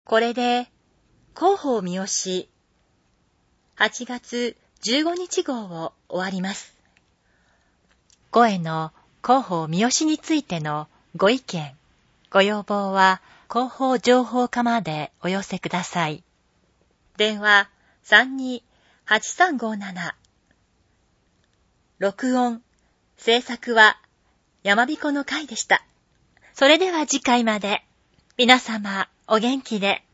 これで、広報三好、8月15日号を終わります。声の広報三好についてのご意見、ご要望は広報情報課までお寄せください。電話32-8357。録音、制作は山彦の会でした。それでは次回まで。皆様お元気で。